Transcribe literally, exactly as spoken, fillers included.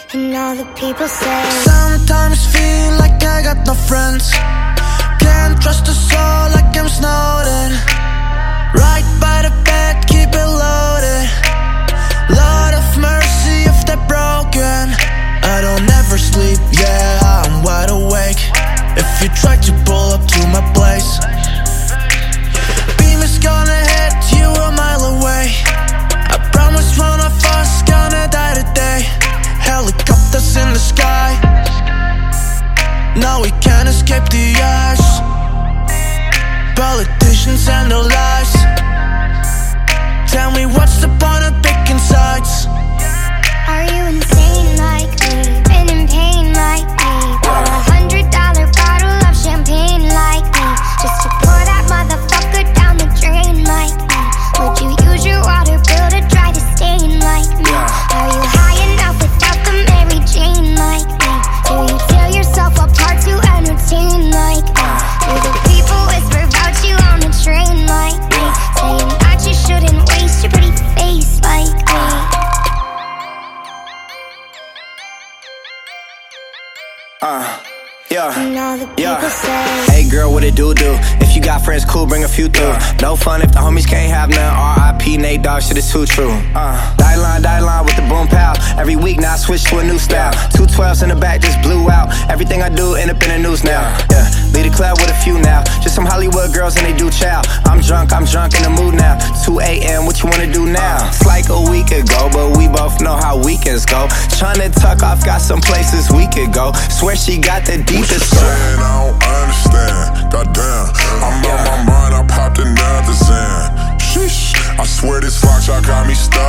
And all the people say, sometimes feel like I got no friends. Can't trust a soul like I'm Snowden. Right by the bed, keep it loaded. Lord of mercy if they're broken. I don't ever sleep, yeah, I'm wide awake. If you try to pull up to my place, beam is gonna hit you a mile away. I promise one of us gonna die today. Helicopters in the sky, now we can't escape the eyes. Politicians and their lies. Tell me what's the point of picking sides? are you insane like me? Been in pain like me? Bought a hundred dollar bottle of champagne like me, just to pour that motherfucker down the drain like me? Would you use your water bill to dry the stain like me? Are you high enough without the Mary Jane like me? Do you tear yourself apart to entertain like me? Do the people whisper about you on the train like me, saying that you shouldn't waste your pretty face like me? Uh, yeah, And all the people yeah. say, Hey girl, what it do do? If you got friends, cool, bring a few through. No fun if the homies can't have none. R I P Nate Dogg, shit is too true. Uh, die line, die line with the boom pow. Every week now I switch to a new style. Two twelves in the back just blew out. Everything I do end up in the news now. Yeah, lead a club with a few now. Just some Hollywood girls and they do chow. I'm drunk, I'm drunk in the mood now. two A M, what you wanna do now? It's like a week ago, but we both know how weekends go. Tryna tuck off, got some places we could go. Swear she got the deepest. Saying I don't understand, goddamn. I'm on my mind, I popped another Zan. Sheesh, I swear this rock shot got me stuck.